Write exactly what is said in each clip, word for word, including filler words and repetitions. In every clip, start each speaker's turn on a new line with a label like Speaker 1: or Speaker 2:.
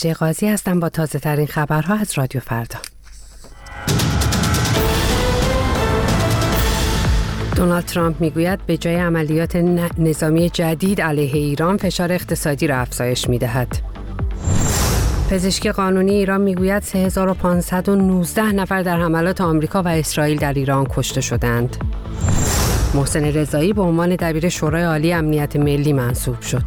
Speaker 1: قاضی هستم با تازه ترین خبرها از رادیو فردا. دونالد ترامپ میگوید به جای عملیات نظامی جدید علیه ایران فشار اقتصادی را افزایش میدهد. پزشکی قانونی ایران میگوید سه هزار و پانصد و نوزده نفر در حملات آمریکا و اسرائیل در ایران کشته شدند. محسن رضایی به عنوان دبیر شورای عالی امنیت ملی منصوب شد.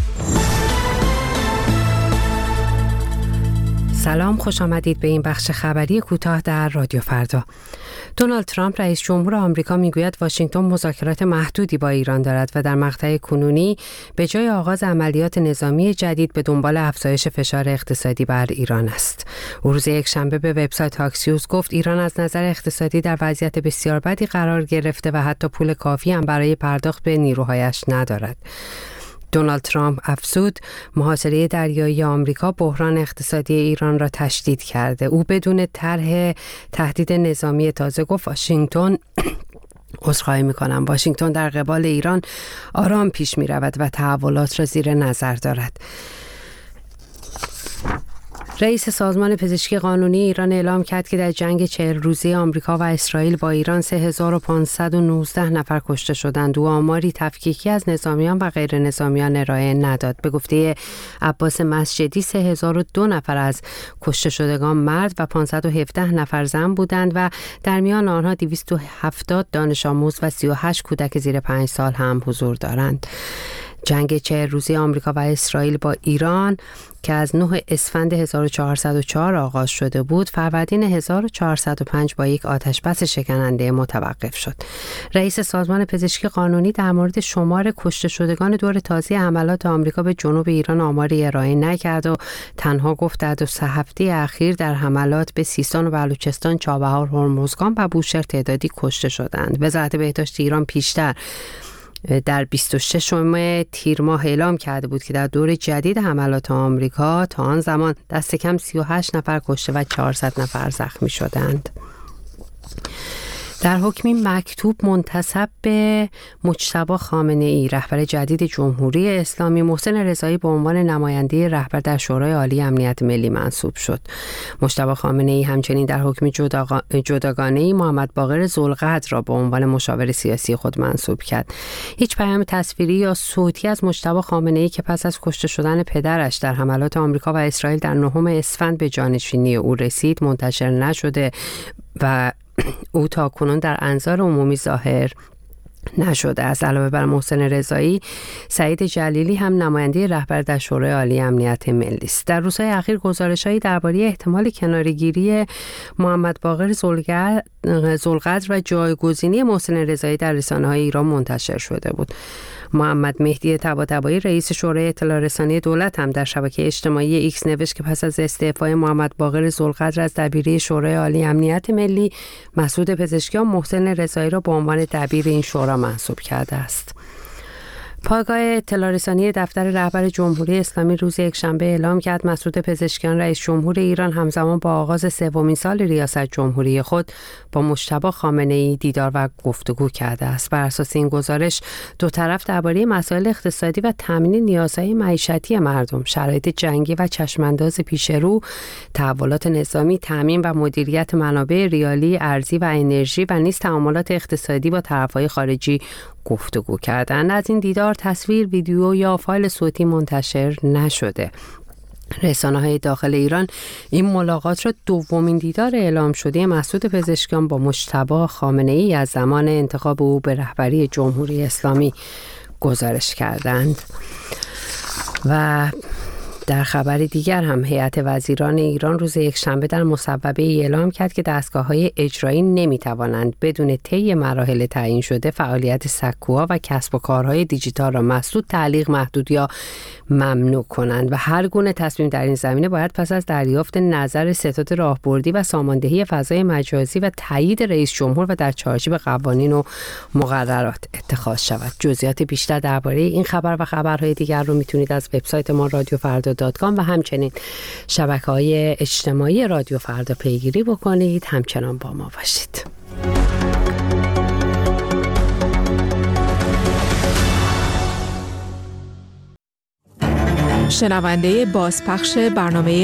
Speaker 1: سلام، خوش آمدید به این بخش خبری کوتاه در رادیو فردا. دونالد ترامپ رئیس جمهور آمریکا میگوید واشنگتن مذاکرات محدودی با ایران دارد و در مقطع کنونی به جای آغاز عملیات نظامی جدید به دنبال افزایش فشار اقتصادی بر ایران است. او روز یکشنبه به وبسایت آکسیوس گفت ایران از نظر اقتصادی در وضعیت بسیار بدی قرار گرفته و حتی پول کافی هم برای پرداخت به نیروهایش ندارد. دونالد ترامپ افزود محاصره دریایی آمریکا بحران اقتصادی ایران را تشدید کرده. او بدون طرح تهدید نظامی تازه گفت واشنگتن عذرخواهی می‌کنم واشنگتن در قبال ایران آرام پیش می‌رود و تحولات را زیر نظر دارد. رئیس سازمان پزشکی قانونی ایران اعلام کرد که در جنگ چهل روزه آمریکا و اسرائیل با ایران سه هزار و پانصد و نوزده نفر کشته شدند. او آماری تفکیکی از نظامیان و غیر نظامیان ارائه نداد. به گفته عباس مسجدی سه هزار و دو نفر از کشته شدگان مرد و پانصد و هفده نفر زن بودند و در میان آنها دویست و هفتاد دانش آموز و سی و هشت کودک زیر پنج سال هم حضور دارند. جنگ چهل روزه آمریکا و اسرائیل با ایران که از نه اسفند هزار و چهارصد و چهار آغاز شده بود، فروردین هزار و چهارصد و پنج با یک آتشبس شکننده متوقف شد. رئیس سازمان پزشکی قانونی در مورد شمار کشته شدگان دور تازه حملات آمریکا به جنوب ایران آماری ارائه نکرد و تنها گفت در دو سه هفته اخیر در حملات به سیستان و بلوچستان، چابهار، هرمزگان و بوشهر تعدادی کشته شدند. وزارت بهداشت ایران پیشتر در بیست و ششم تیر ماه اعلام کرده بود که در دور جدید حملات آمریکا تا آن زمان دست کم سی و هشت نفر کشته و چهارصد نفر زخمی شدند. در حکمی مکتوب منتسب به مجتبی خامنه‌ای رهبر جدید جمهوری اسلامی، محسن رضایی به عنوان نماینده رهبر در شورای عالی امنیت ملی منصوب شد. مجتبی خامنه‌ای همچنین در حکم جداگانه‌ای محمد باقر ذوالقدر را به عنوان مشاور سیاسی خود منصوب کرد. هیچ پیام تصویری یا صوتی از مجتبی خامنه‌ای که پس از کشته شدن پدرش در حملات آمریکا و اسرائیل در نهم اسفند به جانشینی او رسید منتشر نشده و او تا کنون در انظار عمومی ظاهر نشده است. علاوه بر محسن رضایی، سعید جلیلی هم نماینده رهبر در شورای عالی امنیت ملی است. در روزهای اخیر گزارش‌هایی درباره احتمال کناره‌گیری محمد باقر ذوالقدر و جایگزینی محسن رضایی در رسانه‌های ایران منتشر شده بود. محمد مهدی طباطبایی رئیس شورای اطلاع رسانی دولت هم در شبکه اجتماعی ایکس نوشت که پس از استعفای محمد باقر ذوالقدر از دبیری شورای عالی امنیت ملی، مسعود پزشکیان محسن رضایی را به عنوان دبیر این شورا منصوب کرده است. پایگاه اطلاع رسانی دفتر رهبر جمهوری اسلامی روز یکشنبه اعلام کرد مسعود پزشکیان رئیس جمهور ایران همزمان با آغاز سومین سال ریاست جمهوری خود با مجتبی خامنه‌ای دیدار و گفتگو کرده است. بر اساس این گزارش دو طرف درباره مسائل اقتصادی و تامین نیازهای معیشتی مردم، شرایط جنگی و چشمانداز پیش رو، تحولات نظامی، تامین و مدیریت منابع ریالی، ارزی و انرژی و نیز تعاملات اقتصادی با طرف‌های خارجی گفتگو کردند. از این دیدار تصویر، ویدیو یا فایل صوتی منتشر نشده. رسانه‌های داخل ایران این ملاقات را دومین دیدار اعلام شده مسعود پزشکیان با مجتبی خامنه‌ای از زمان انتخاب او به رهبری جمهوری اسلامی گزارش کردند. و در خبر دیگر هم هیئت وزیران ایران روز یکشنبه در مصوبه ای اعلام کرد که دستگاه‌های اجرایی نمی‌توانند بدون طی مراحل تعیین شده فعالیت سکوها و کسب و کارهای دیجیتال را مسدود، تعلیق، محدود یا ممنوع کنند و هر گونه تصمیم در این زمینه باید پس از دریافت نظر ستاد راهبردی و ساماندهی فضای مجازی و تایید رئیس جمهور و در چارچوب قوانین و مقررات اتخاذ شود. جزئیات بیشتر درباره این خبر و خبرهای دیگر رو میتونید از وبسایت ما رادیو فردا دات کام و همچنین شبکه‌های اجتماعی رادیو فردا پیگیری بکنید. همچنان با ما باشید.
Speaker 2: شنونده بازپخش برنامه